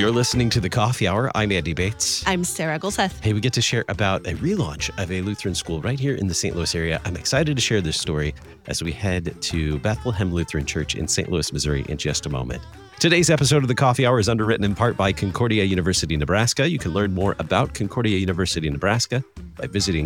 You're listening to The Coffee Hour. I'm Andy Bates. I'm Sarah Gulseth. Hey, we get to share about a relaunch of a Lutheran school right here in the St. Louis area. I'm excited to share this story as we head to Bethlehem Lutheran Church in St. Louis, Missouri in just a moment. Today's episode of The Coffee Hour is underwritten in part by Concordia University, Nebraska. You can learn more about Concordia University, Nebraska by visiting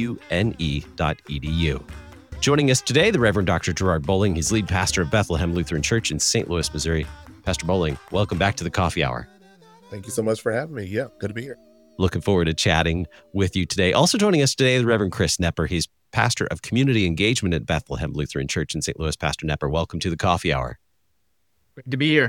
cune.edu. Joining us today, the Reverend Dr. Gerard Bowling. He's lead pastor of Bethlehem Lutheran Church in St. Louis, Missouri. Pastor Bowling, welcome back to The Coffee Hour. Thank you so much for having me. Yeah, good to be here. Looking forward to chatting with you today. Also joining us today, the Reverend Chris Knepper. He's pastor of community engagement at Bethlehem Lutheran Church in St. Louis. Pastor Knepper, welcome to The Coffee Hour. Great to be here.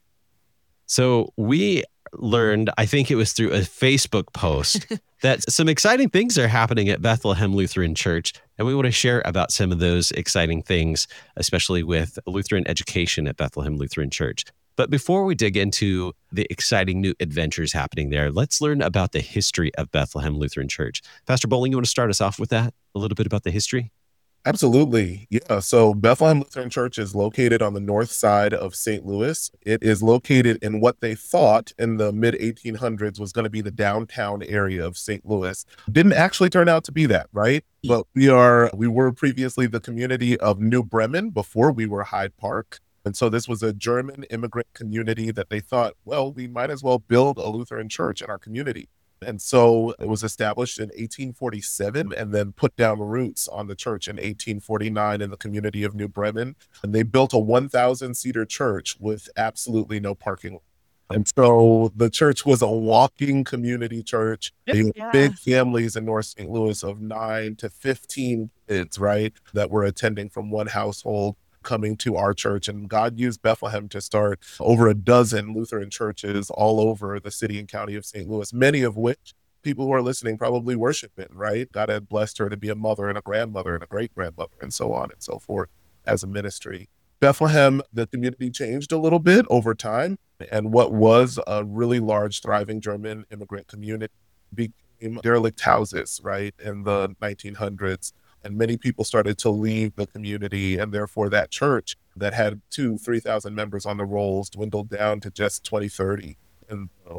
So we learned, I think it was through a Facebook post, that some exciting things are happening at Bethlehem Lutheran Church. And we want to share about some of those exciting things, especially with Lutheran education at Bethlehem Lutheran Church. But before we dig into the exciting new adventures happening there, let's learn about the history of Bethlehem Lutheran Church. Pastor Bowling, you want to start us off with that? A little bit about the history? Absolutely. Yeah. So Bethlehem Lutheran Church is located on the north side of St. Louis. It is located in what they thought in the mid 1800s was going to be the downtown area of St. Louis. Didn't actually turn out to be that, right? But we were previously the community of New Bremen before we were Hyde Park. And so this was a German immigrant community that they thought, well, we might as well build a Lutheran church in our community. And so it was established in 1847 and then put down roots on the church in 1849 in the community of New Bremen. And they built a 1,000-seater church with absolutely no parking lot. And so the church was a walking community church. They had big families in North St. Louis of 9 to 15 kids, right, that were attending from one household, coming to our church. And God used Bethlehem to start over a dozen Lutheran churches all over the city and county of St. Louis, many of which people who are listening probably worship in, right? God had blessed her to be a mother and a grandmother and a great-grandmother and so on and so forth as a ministry. Bethlehem, the community changed a little bit over time, and what was a really large, thriving German immigrant community became derelict houses, right, in the 1900s. And many people started to leave the community, and therefore that church that had 2,000-3,000 members on the rolls dwindled down to just 2030 in the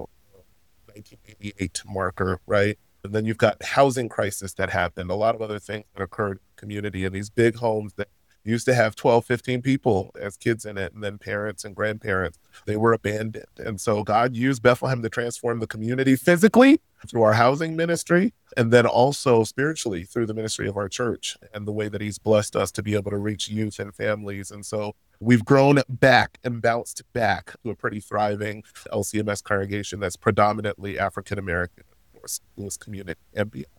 1988 marker, right? And then you've got housing crisis that happened, a lot of other things that occurred in the community, and these big homes that used to have 12, 15 people as kids in it, and then parents and grandparents, they were abandoned. And so God used Bethlehem to transform the community physically through our housing ministry, and then also spiritually through the ministry of our church and the way that he's blessed us to be able to reach youth and families. And so we've grown back and bounced back to a pretty thriving LCMS congregation that's predominantly African-American, of course, Louis community and beyond.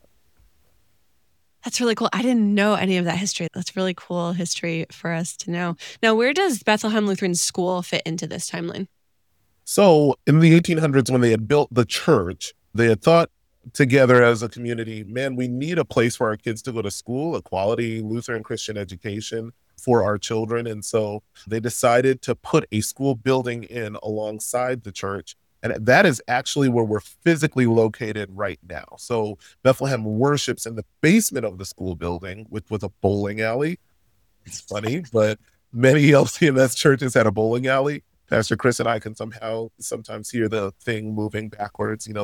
That's really cool. I didn't know any of that history. That's really cool history for us to know. Now, where does Bethlehem Lutheran School fit into this timeline? So in the 1800s, when they had built the church, they had thought together as a community, man, we need a place for our kids to go to school, a quality Lutheran Christian education for our children. And so they decided to put a school building in alongside the church. And that is actually where we're physically located right now. So Bethlehem worships in the basement of the school building, which was a bowling alley. It's funny, but many LCMS churches had a bowling alley. Pastor Chris and I can sometimes hear the thing moving backwards, the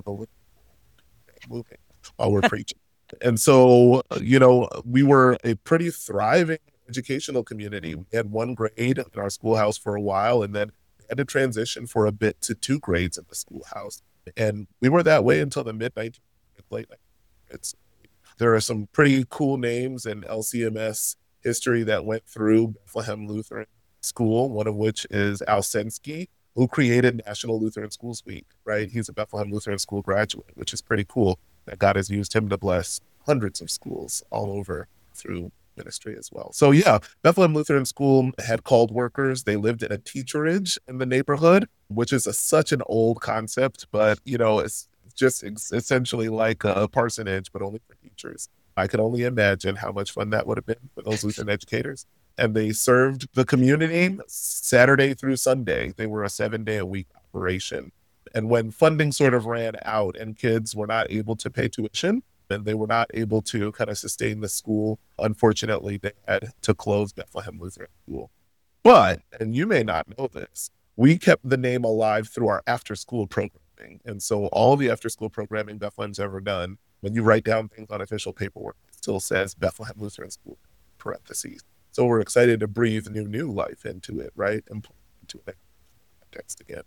moving while we're preaching. And so, we were a pretty thriving educational community. We had one grade in our schoolhouse for a while, and then had to transition for a bit to 2 grades in the schoolhouse. And we were that way until the mid-1900s, late 1900s. There are some pretty cool names in LCMS history that went through Bethlehem Lutheran School, one of which is Al Sensky, who created National Lutheran Schools Week, right? He's a Bethlehem Lutheran School graduate, which is pretty cool that God has used him to bless hundreds of schools all over through ministry as well. So yeah, Bethlehem Lutheran School had called workers. They lived in a teacherage in the neighborhood, which is such an old concept, but it's just essentially like a parsonage, but only for teachers. I could only imagine how much fun that would have been for those Lutheran educators. And they served the community Saturday through Sunday. They were a 7-day-a-week operation. And when funding sort of ran out and kids were not able to pay tuition, and they were not able to kind of sustain the school, unfortunately, they had to close Bethlehem Lutheran School. But, and you may not know this, we kept the name alive through our after school programming. And so all the after school programming Bethlehem's ever done, when you write down things on official paperwork, it still says Bethlehem Lutheran School, parentheses. So we're excited to breathe new life into it, right? And put it into that context again.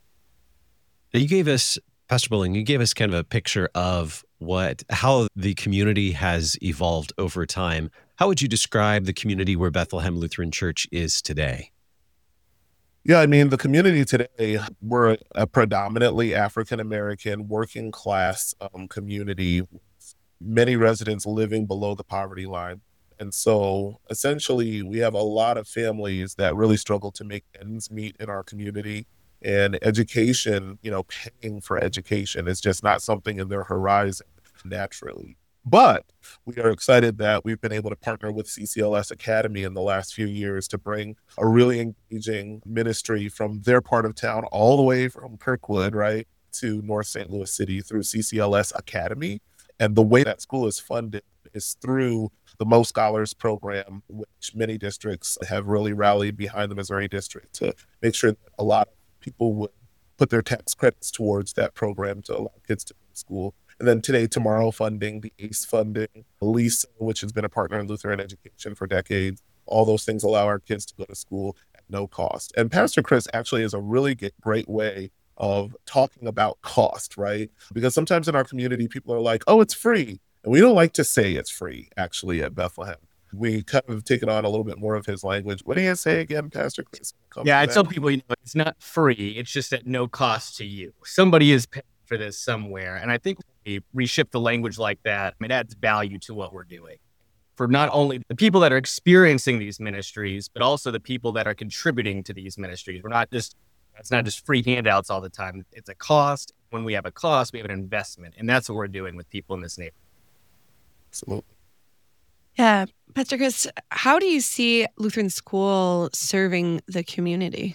You gave us, Pastor Bowling, you gave us kind of a picture of how the community has evolved over time. How would you describe the community where Bethlehem Lutheran Church is today? Yeah, I mean, the community today, we're a predominantly African-American working class community, many residents living below the poverty line. And so essentially, we have a lot of families that really struggle to make ends meet in our community. And education, paying for education is just not something in their horizon naturally. But we are excited that we've been able to partner with CCLS Academy in the last few years to bring a really engaging ministry from their part of town all the way from Kirkwood, right, to North St. Louis City through CCLS Academy. And the way that school is funded is through the Mo Scholars program, which many districts have really rallied behind the Missouri district to make sure that a lot of people would put their tax credits towards that program to allow kids to go to school. And then Today Tomorrow funding, the ACE funding, LISA, which has been a partner in Lutheran education for decades. All those things allow our kids to go to school at no cost. And Pastor Chris actually is a really great way of talking about cost, right? Because sometimes in our community, people are like, oh, it's free. And we don't like to say it's free, actually, at Bethlehem. We kind of taken on a little bit more of his language. What do you say again, Pastor Chris? Yeah, I tell people, it's not free. It's just at no cost to you. Somebody is paying for this somewhere. And I think when we reshift the language like that, it adds value to what we're doing. For not only the people that are experiencing these ministries, but also the people that are contributing to these ministries. It's not just free handouts all the time. It's a cost. When we have a cost, we have an investment. And that's what we're doing with people in this neighborhood. Absolutely. Yeah. Pastor Chris, how do you see Lutheran School serving the community?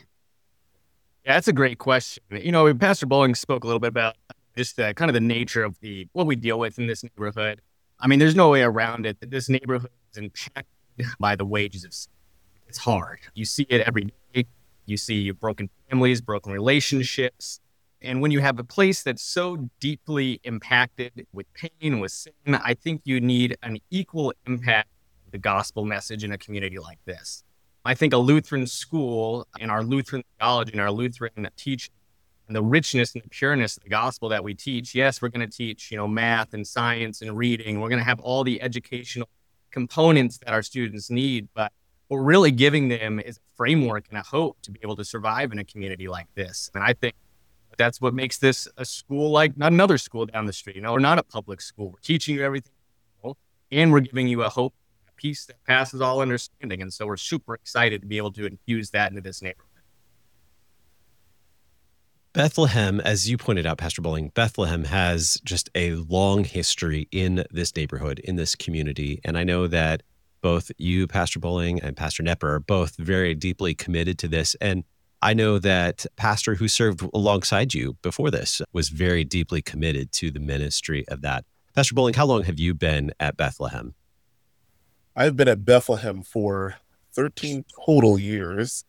Yeah, that's a great question. Pastor Bowling spoke a little bit about just kind of the nature of what we deal with in this neighborhood. I mean, there's no way around it. This neighborhood is impacted by the wages of sin. It's hard. You see it every day. You see broken families, broken relationships. And when you have a place that's so deeply impacted with pain, with sin, I think you need an equal impact of the gospel message in a community like this. I think a Lutheran school and our Lutheran theology and our Lutheran teaching and the richness and the pureness of the gospel that we teach, yes, we're going to teach, math and science and reading. We're going to have all the educational components that our students need, but what we're really giving them is a framework and a hope to be able to survive in a community like this. And I think that's what makes this a school like not another school down the street. We're not a public school. We're teaching you everything, and we're giving you a hope, a peace that passes all understanding. And so we're super excited to be able to infuse that into this neighborhood. Bethlehem, as you pointed out, Pastor Bowling, Bethlehem has just a long history in this neighborhood, in this community. And I know that both you, Pastor Bowling, and Pastor Knepper are both very deeply committed to this. And I know that Pastor who served alongside you before this was very deeply committed to the ministry of that. Pastor Bowling, how long have you been at Bethlehem? I've been at Bethlehem for 13 total years.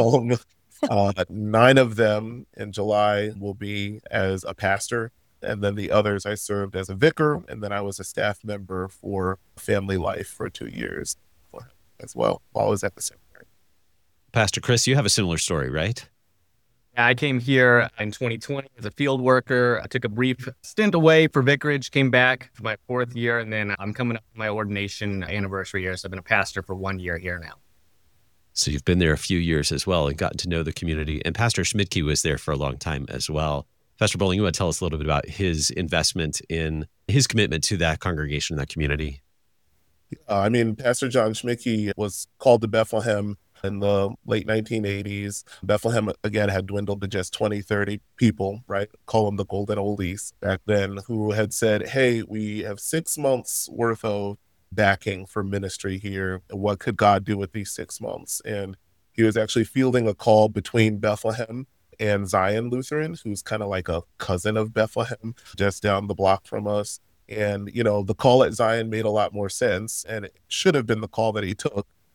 9 of them in July will be as a pastor. And then the others I served as a vicar. And then I was a staff member for Family Life for 2 years as well while I was at the seminary. Pastor Chris, you have a similar story, right? Yeah, I came here in 2020 as a field worker. I took a brief stint away for vicarage, came back for my 4th year, and then I'm coming up to my ordination anniversary year. So I've been a pastor for 1 year here now. So you've been there a few years as well and gotten to know the community. And Pastor Schmidtke was there for a long time as well. Pastor Bowling, you want to tell us a little bit about his investment in his commitment to that congregation, that community? Pastor John Schmidtke was called to Bethlehem in the late 1980s. Bethlehem, again, had dwindled to just 20, 30 people, right? Call them the golden oldies back then, who had said, hey, we have 6 months worth of backing for ministry here. What could God do with these 6 months? And he was actually fielding a call between Bethlehem and Zion Lutheran, who's kind of like a cousin of Bethlehem, just down the block from us. And, the call at Zion made a lot more sense, and it should have been the call that he took.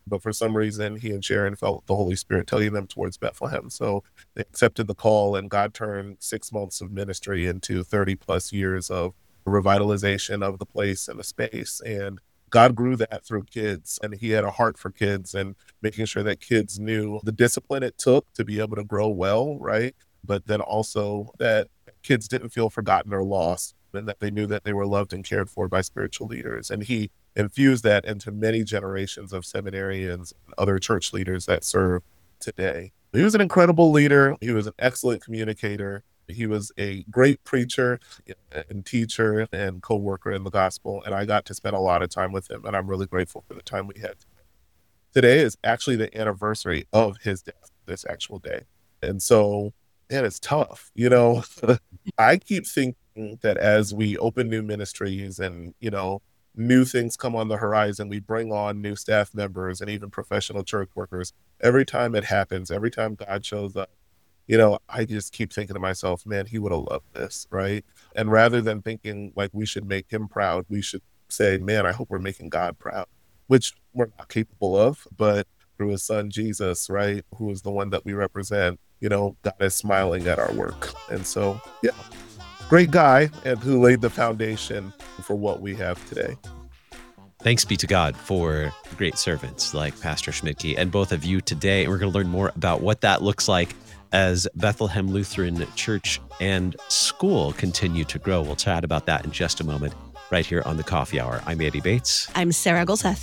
But for some reason, he and Sharon felt the Holy Spirit telling them towards Bethlehem. So they accepted the call, and God turned 6 months of ministry into 30 plus years of revitalization of the place and the space. And God grew that through kids, and he had a heart for kids and making sure that kids knew the discipline it took to be able to grow well, right? But then also that kids didn't feel forgotten or lost, and that they knew that they were loved and cared for by spiritual leaders. And he infused that into many generations of seminarians and other church leaders that serve today. He was an incredible leader. He was an excellent communicator. He was a great preacher and teacher and co-worker in the gospel. And I got to spend a lot of time with him. And I'm really grateful for the time we had. Today is actually the anniversary of his death, this actual day. And so, man, it's tough. I keep thinking that as we open new ministries and, new things come on the horizon, we bring on new staff members and even professional church workers. Every time it happens, every time God shows up, I just keep thinking to myself, man, he would have loved this, right? And rather than thinking like we should make him proud, we should say, man, I hope we're making God proud, which we're not capable of, but through his son, Jesus, right, who is the one that we represent, God is smiling at our work. And so, yeah, great guy, and who laid the foundation for what we have today. Thanks be to God for great servants like Pastor Schmidtke and both of you today. And we're going to learn more about what that looks like as Bethlehem Lutheran Church and School continue to grow. We'll chat about that in just a moment right here on the Coffee Hour. I'm Andy Bates. I'm Sarah Golseth.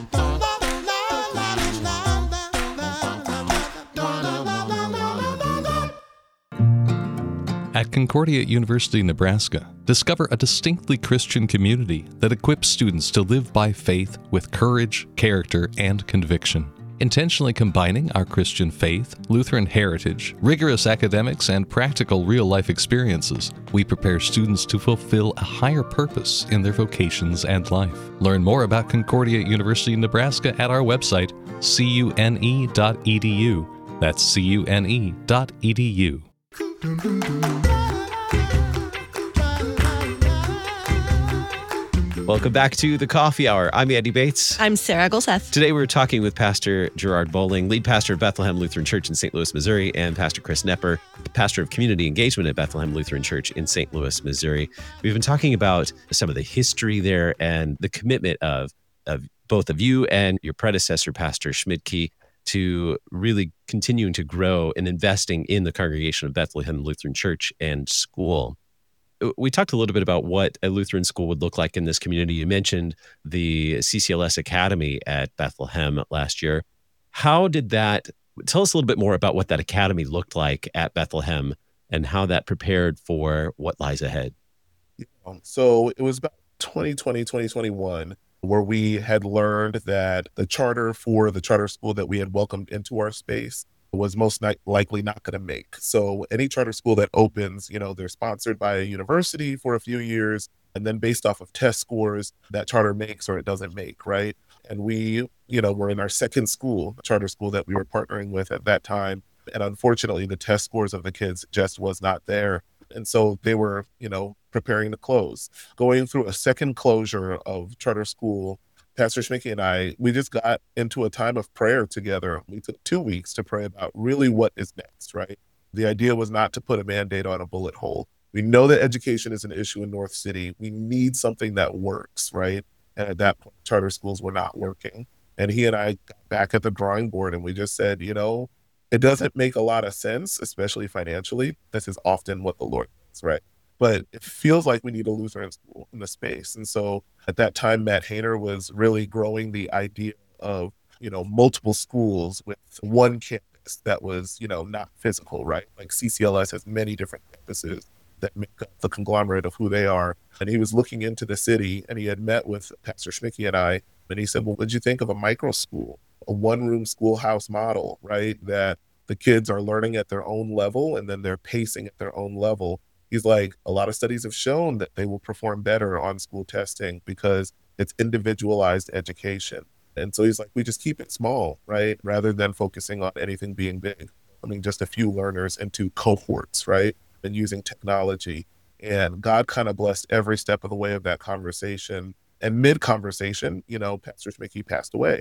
At Concordia University, Nebraska, discover a distinctly Christian community that equips students to live by faith with courage, character, and conviction. Intentionally combining our Christian faith, Lutheran heritage, rigorous academics, and practical real-life experiences, we prepare students to fulfill a higher purpose in their vocations and life. Learn more about Concordia University, Nebraska at our website, cune.edu. That's cune.edu. Welcome back to the Coffee Hour. I'm Andy Bates. I'm Sarah Golseth. Today we're talking with Pastor Gerard Bowling, lead pastor of Bethlehem Lutheran Church in St. Louis, Missouri, and Pastor Chris Nepper, pastor of community engagement at Bethlehem Lutheran Church in St. Louis, Missouri. We've been talking about some of the history there and the commitment of both of you and your predecessor, Pastor Schmidtke, to really continuing to grow and investing in the congregation of Bethlehem Lutheran Church and School. We talked a little bit about what a Lutheran school would look like in this community. You mentioned the CCLS Academy at Bethlehem last year. How did that, tell us a little bit more about what that academy looked like at Bethlehem and how that prepared for what lies ahead. So it was about 2020, 2021, where we had learned that the charter for the charter school that we had welcomed into our space was most likely not going to make. So any charter school that opens, they're sponsored by a university for a few years, and then based off of test scores, that charter makes or it doesn't make, right? And we, were in our second school, charter school that we were partnering with at that time. And unfortunately, the test scores of the kids just was not there. And so they were, preparing to close. Going through a second closure of charter school, Pastor Schmidtke and I, we just got into a time of prayer together. We took 2 weeks to pray about really what is next, right? The idea was not to put a Band-Aid on a bullet hole. We know that education is an issue in North City. We need something that works, right? And at that point, charter schools were not working. And he and I got back at the drawing board and we just said, it doesn't make a lot of sense, especially financially. This is often what the Lord does, right? But it feels like we need a Lutheran school in the space. And so at that time, Matt Hayner was really growing the idea of, multiple schools with one campus that was, not physical, right? Like CCLS has many different campuses that make up the conglomerate of who they are. And he was looking into the city and he had met with Pastor Schmidtke and I, and he said, well, what'd you think of a micro school, a one-room schoolhouse model, right? That the kids are learning at their own level and then they're pacing at their own level. He's like, a lot of studies have shown that they will perform better on school testing because it's individualized education. And so he's like, we just keep it small, right? Rather than focusing on anything being big. Just a few learners into cohorts, right? And using technology. And God kind of blessed every step of the way of that conversation. And mid-conversation, Pastor Schmidtke passed away.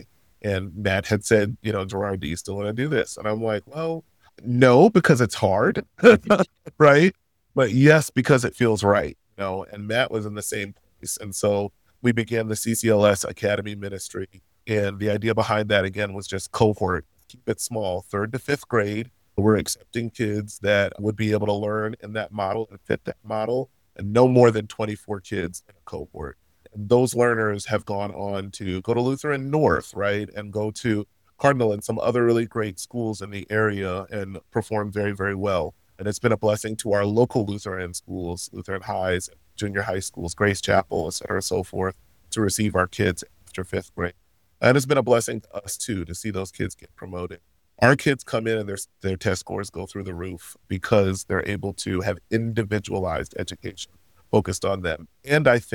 And Matt had said, Gerard, do you still want to do this? And I'm like, well, no, because it's hard, right? But yes, because it feels right, and Matt was in the same place. And so we began the CCLS Academy Ministry. And the idea behind that, again, was just cohort, keep it small, 3rd to 5th grade. We're accepting kids that would be able to learn in that model and fit that model, and no more than 24 kids in a cohort. And those learners have gone on to go to Lutheran North, right? And go to Cardinal and some other really great schools in the area and perform very, very well. And it's been a blessing to our local Lutheran schools, Lutheran highs, junior high schools, Grace Chapel, et cetera, so forth, to receive our kids after 5th grade. And it's been a blessing to us too, to see those kids get promoted. Our kids come in and their test scores go through the roof because they're able to have individualized education focused on them. And I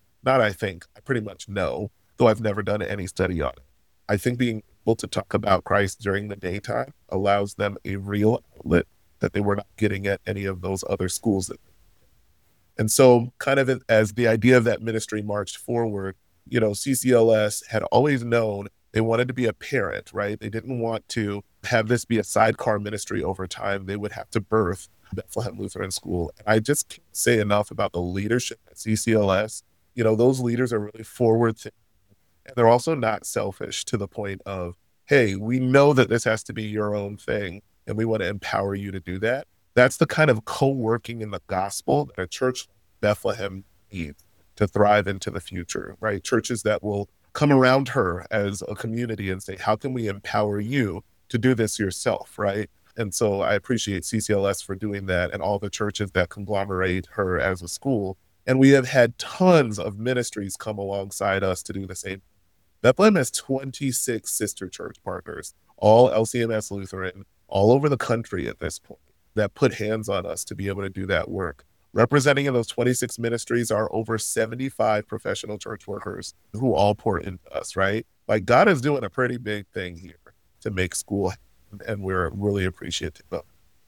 pretty much know, though I've never done any study on it, I think being able to talk about Christ during the daytime allows them a real outlet that they were not getting at any of those other schools. And so kind of as the idea of that ministry marched forward, CCLS had always known they wanted to be a parent, right? They didn't want to have this be a sidecar ministry over time. They would have to birth Bethlehem Lutheran School. And I just can't say enough about the leadership at CCLS. Those leaders are really forward thinking. And they're also not selfish to the point of, hey, we know that this has to be your own thing, and we want to empower you to do that. That's the kind of co-working in the gospel that a church like Bethlehem needs to thrive into the future, right? Churches that will come around her as a community and say, how can we empower you to do this yourself, right? And so I appreciate CCLS for doing that, and all the churches that conglomerate her as a school. And we have had tons of ministries come alongside us to do the same. Bethlehem has 26 sister church partners, all LCMS Lutheran, all over the country at this point, that put hands on us to be able to do that work. Representing in those 26 ministries are over 75 professional church workers who all pour into us, right? Like, God is doing a pretty big thing here to make school happen, and we're really appreciative of it.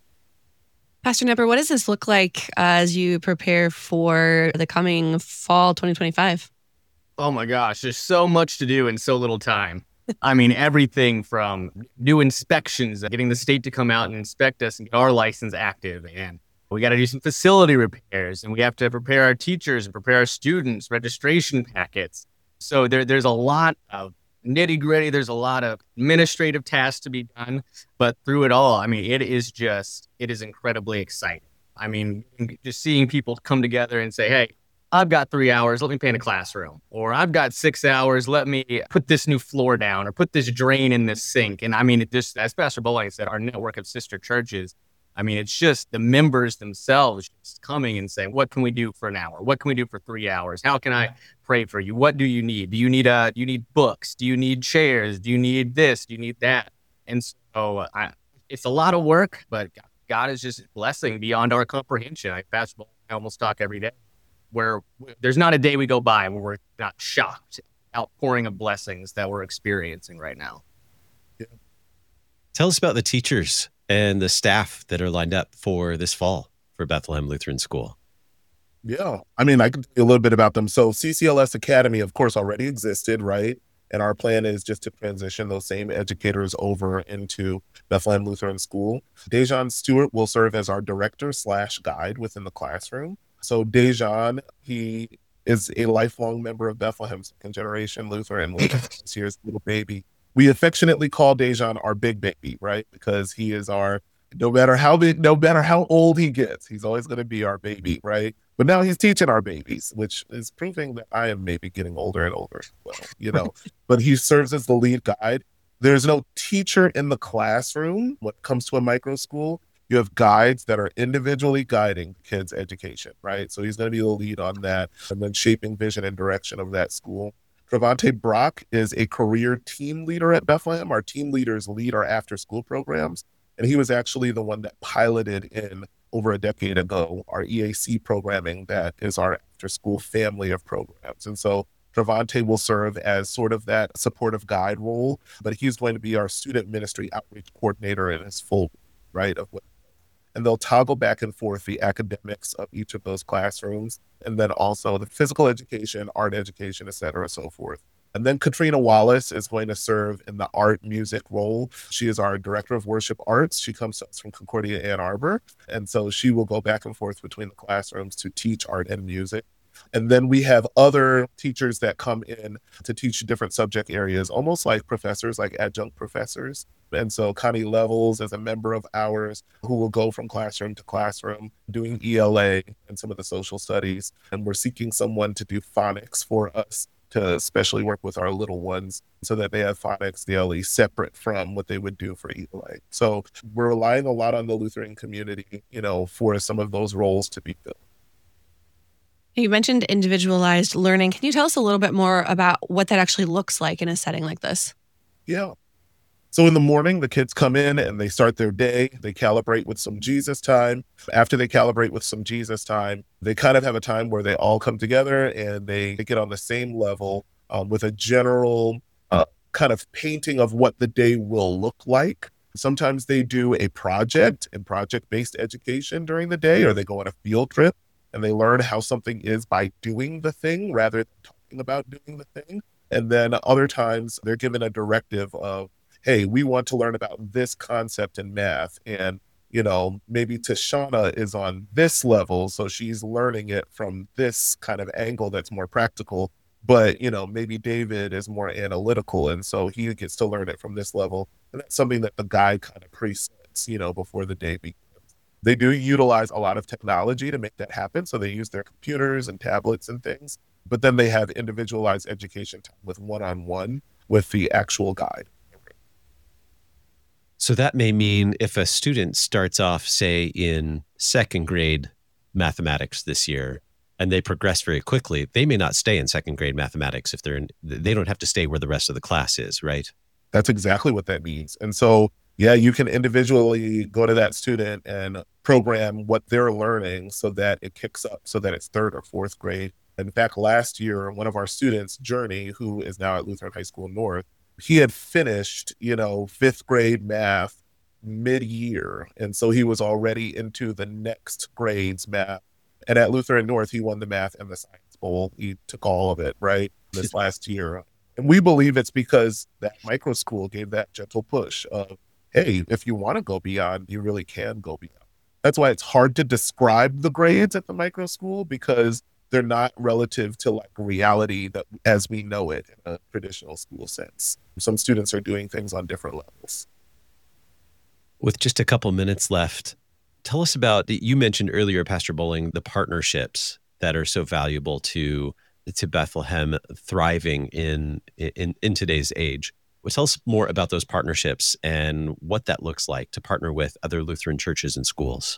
Pastor Knepper, what does this look like as you prepare for the coming fall 2025? Oh my gosh, there's so much to do in so little time. I mean, everything from new inspections, getting the state to come out and inspect us and get our license active, and we got to do some facility repairs, and we have to prepare our teachers and prepare our students, registration packets. So there's a lot of nitty gritty. There's a lot of administrative tasks to be done, but through it all, I mean, it is incredibly exciting. I mean, just seeing people come together and say, hey, I've got 3 hours, let me paint a classroom. Or I've got 6 hours, let me put this new floor down or put this drain in this sink. And I mean, as Pastor Bowling said, our network of sister churches, I mean, it's just the members themselves just coming and saying, what can we do for an hour? What can we do for 3 hours? How can I pray for you? What do you need? Do you need books? Do you need chairs? Do you need this? Do you need that? And so it's a lot of work, but God is just blessing beyond our comprehension. Pastor Bowling, I almost talk every day, where there's not a day we go by where we're not shocked outpouring of blessings that we're experiencing right now. Yeah. Tell us about the teachers and the staff that are lined up for this fall for Bethlehem Lutheran School. Yeah, I mean, I can tell you a little bit about them. So CCLS Academy, of course, already existed, right? And our plan is just to transition those same educators over into Bethlehem Lutheran School. Dejan Stewart will serve as our director/guide within the classroom. So Dejan, he is a lifelong member of Bethlehem, second generation Lutheran. This year's little baby. We affectionately call Dejan our big baby, right? Because he is no matter how big, no matter how old he gets, he's always going to be our baby, right? But now he's teaching our babies, which is proving that I am maybe getting older and older. Well, but he serves as the lead guide. There's no teacher in the classroom when it comes to a micro school. You have guides that are individually guiding kids' education, right? So he's going to be the lead on that and then shaping vision and direction of that school. Travante Brock is a career team leader at Bethlehem. Our team leaders lead our after-school programs, and he was actually the one that piloted in over a decade ago our EAC programming that is our after-school family of programs. And so Travante will serve as sort of that supportive guide role, but he's going to be our student ministry outreach coordinator in his full, right, of what. And they'll toggle back and forth the academics of each of those classrooms, and then also the physical education, art education, et cetera, so forth. And then Katrina Wallace is going to serve in the art music role. She is our director of worship arts. She comes to us from Concordia Ann Arbor. And so she will go back and forth between the classrooms to teach art and music. And then we have other teachers that come in to teach different subject areas, almost like professors, like adjunct professors. And so Connie Levels is a member of ours who will go from classroom to classroom doing ELA and some of the social studies. And we're seeking someone to do phonics for us, to especially work with our little ones so that they have phonics daily separate from what they would do for ELA. So we're relying a lot on the Lutheran community, for some of those roles to be filled. You mentioned individualized learning. Can you tell us a little bit more about what that actually looks like in a setting like this? Yeah. So in the morning, the kids come in and they start their day. They calibrate with some Jesus time. After they calibrate with some Jesus time, they kind of have a time where they all come together and they get on the same level with a general kind of painting of what the day will look like. Sometimes they do a project and project-based education during the day, or they go on a field trip and they learn how something is by doing the thing rather than talking about doing the thing. And then other times they're given a directive of, hey, we want to learn about this concept in math. And, maybe Tashana is on this level, so she's learning it from this kind of angle that's more practical. But, maybe David is more analytical, and so he gets to learn it from this level. And that's something that the guide kind of presets, before the day begins. They do utilize a lot of technology to make that happen. So they use their computers and tablets and things, but then they have individualized education time with one-on-one with the actual guide. So that may mean if a student starts off, say, in second grade mathematics this year, and they progress very quickly, they may not stay in second grade mathematics if they don't have to stay where the rest of the class is, right? That's exactly what that means. And so, yeah, you can individually go to that student and program what they're learning so that it kicks up, so that it's third or fourth grade. In fact, last year, one of our students, Journey, who is now at Lutheran High School North, he had finished, fifth grade math mid-year. And so he was already into the next grade's math. And at Lutheran North, he won the math and the science bowl. He took all of it, right, this last year. And we believe it's because that micro school gave that gentle push of, hey, if you want to go beyond, you really can go beyond. That's why it's hard to describe the grades at the micro school, because they're not relative to like reality that as we know it in a traditional school sense. Some students are doing things on different levels. With just a couple minutes left, tell us about, you mentioned earlier, Pastor Bowling, the partnerships that are so valuable to Bethlehem thriving in today's age. Well, tell us more about those partnerships and what that looks like to partner with other Lutheran churches and schools.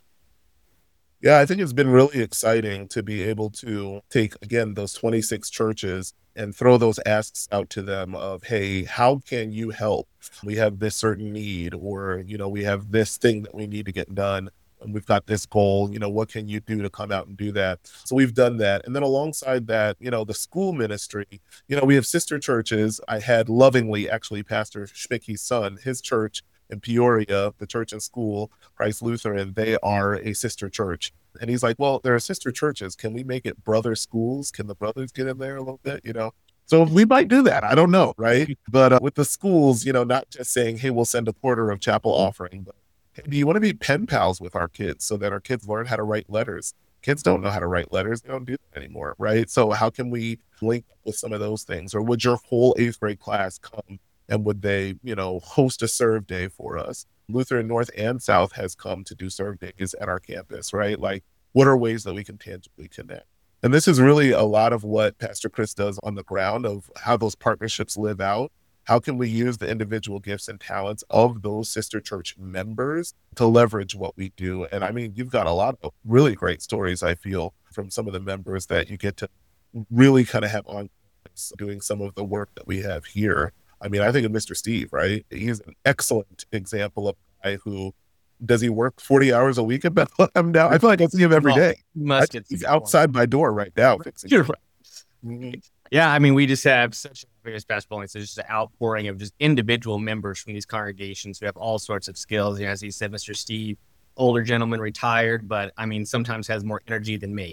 Yeah, I think it's been really exciting to be able to take, again, those 26 churches and throw those asks out to them of, hey, how can you help? We have this certain need, or, we have this thing that we need to get done. And we've got this goal, what can you do to come out and do that? So we've done that. And then alongside that, the school ministry, we have sister churches. I had lovingly, actually, Pastor Schmicke's son, his church in Peoria, the church and school, Christ Lutheran, they are a sister church. And he's like, well, there are sister churches. Can we make it brother schools? Can the brothers get in there a little bit, So we might do that. I don't know, right? But with the schools, not just saying, hey, we'll send a quarter of chapel offering, but hey, do you want to be pen pals with our kids so that our kids learn how to write letters? Kids don't know how to write letters. They don't do that anymore, right? So how can we link up with some of those things? Or would your whole 8th grade class come and would they, host a serve day for us? Lutheran North and South has come to do serve days at our campus, right? Like, what are ways that we can tangibly connect? And this is really a lot of what Pastor Chris does on the ground of how those partnerships live out. How can we use the individual gifts and talents of those sister church members to leverage what we do? And I mean, you've got a lot of really great stories, I feel, from some of the members that you get to really kind of have on doing some of the work that we have here. I mean, I think of Mr. Steve, right? He's an excellent example of a guy who, does he work 40 hours a week at Bethlehem now? I feel like I see him every day. He's outside my door right now fixing it. Mm-hmm. Yeah, I mean, we just have such various Pastor Bowling, so just an outpouring of just individual members from these congregations who have all sorts of skills. As he said, Mr. Steve, older gentleman, retired, but I mean, sometimes has more energy than me.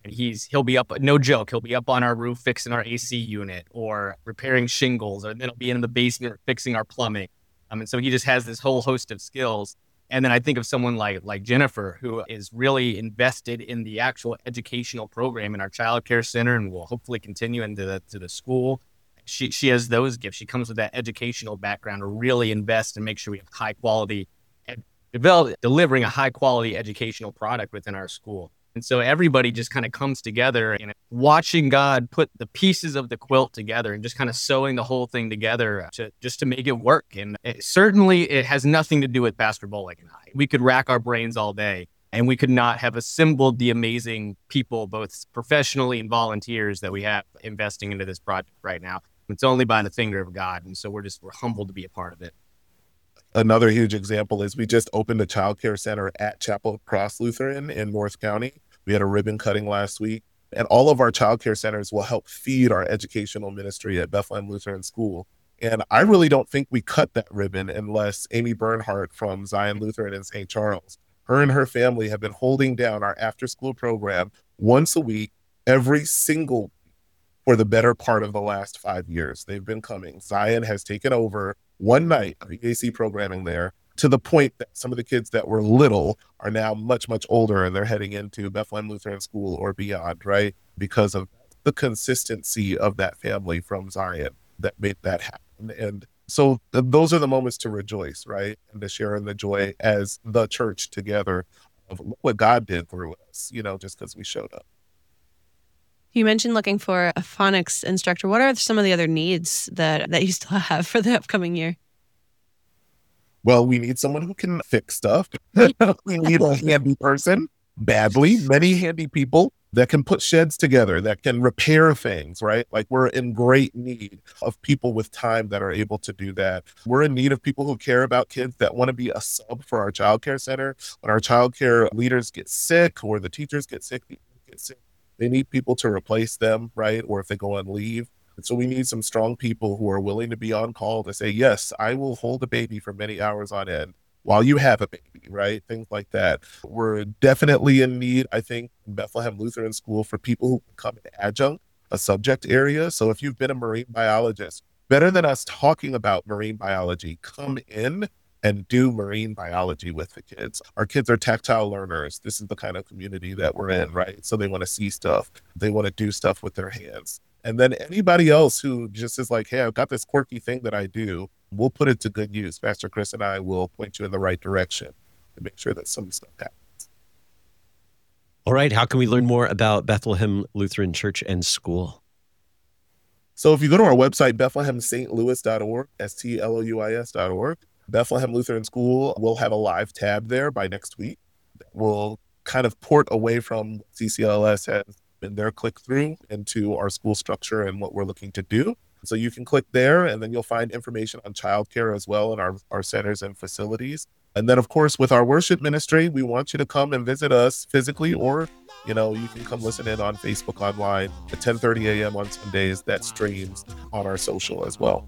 And he'll be up, no joke, he'll be up on our roof fixing our AC unit or repairing shingles, or then he'll be in the basement fixing our plumbing. And so he just has this whole host of skills. And then I think of someone like Jennifer, who is really invested in the actual educational program in our child care center and will hopefully continue into the school. She has those gifts. She comes with that educational background to really invest and make sure we have high quality, delivering a high quality educational product within our school. And so everybody just kind of comes together and watching God put the pieces of the quilt together and just kind of sewing the whole thing together to make it work. And it has nothing to do with Pastor Bowling and I. We could rack our brains all day and we could not have assembled the amazing people, both professionally and volunteers, that we have investing into this project right now. It's only by the finger of God. And so we're humbled to be a part of it. Another huge example is we just opened a child care center at Chapel Cross Lutheran in North County. We had a ribbon cutting last week, and all of our child care centers will help feed our educational ministry at Bethlehem Lutheran School. And I really don't think we cut that ribbon unless Amy Bernhardt from Zion Lutheran in St. Charles, her and her family have been holding down our after-school program once a week, every single for the better part of the last 5 years. They've been coming. Zion has taken over one night of EAC programming there, to the point that some of the kids that were little are now much, much older and they're heading into Bethlehem Lutheran School or beyond, right? Because of the consistency of that family from Zion that made that happen. And so those are the moments to rejoice, right? And to share in the joy as the church together of what God did through us, just because we showed up. You mentioned looking for a phonics instructor. What are some of the other needs that you still have for the upcoming year? Well, we need someone who can fix stuff. We need a handy person badly, many handy people that can put sheds together, that can repair things, right? Like, we're in great need of people with time that are able to do that. We're in need of people who care about kids, that want to be a sub for our childcare center. When our childcare leaders get sick or the teachers get sick, they need people to replace them, right? Or if they go on leave. And so we need some strong people who are willing to be on call to say, yes, I will hold a baby for many hours on end while you have a baby, right? Things like that. We're definitely in need, I think, in Bethlehem Lutheran School for people who can come in adjunct, a subject area. So if you've been a marine biologist, better than us talking about marine biology, come in and do marine biology with the kids. Our kids are tactile learners. This is the kind of community that we're in, right? So they want to see stuff. They want to do stuff with their hands. And then anybody else who just is like, hey, I've got this quirky thing that I do, we'll put it to good use. Pastor Chris and I will point you in the right direction to make sure that some stuff happens. All right. How can we learn more about Bethlehem Lutheran Church and School? So if you go to our website, BethlehemSt.Louis.org, STLOUIS.org, Bethlehem Lutheran School will have a live tab there by next week that will kind of port away from CCLS has been their click through into our school structure and what we're looking to do. So you can click there, and then you'll find information on childcare as well in our centers and facilities. And then, of course, with our worship ministry, we want you to come and visit us physically, or, you can come listen in on Facebook online at 10:30 a.m. on Sundays. That streams on our social as well.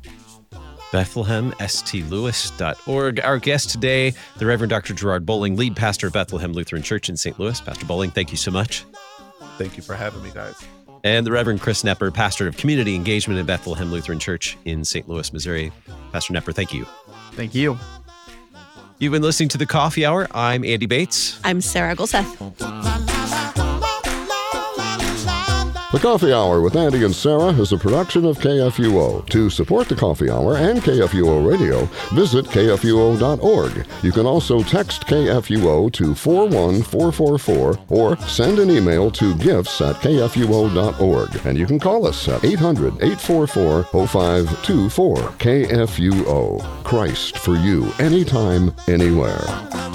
BethlehemStLouis.org. Our guest today, the Reverend Dr. Gerard Bowling, lead pastor of Bethlehem Lutheran Church in St. Louis. Pastor Bowling, thank you so much. Thank you for having me, guys. And the Reverend Chris Knepper, pastor of community engagement at Bethlehem Lutheran Church in St. Louis, Missouri. Pastor Knepper, thank you. Thank you. You've been listening to The Coffee Hour. I'm Andy Bates. I'm Sarah Gulseth. The Coffee Hour with Andy and Sarah is a production of KFUO. To support the Coffee Hour and KFUO Radio, visit KFUO.org. You can also text KFUO to 41444 or send an email to gifts@KFUO.org. And you can call us at 800-844-0524. KFUO. Christ for you, anytime, anywhere.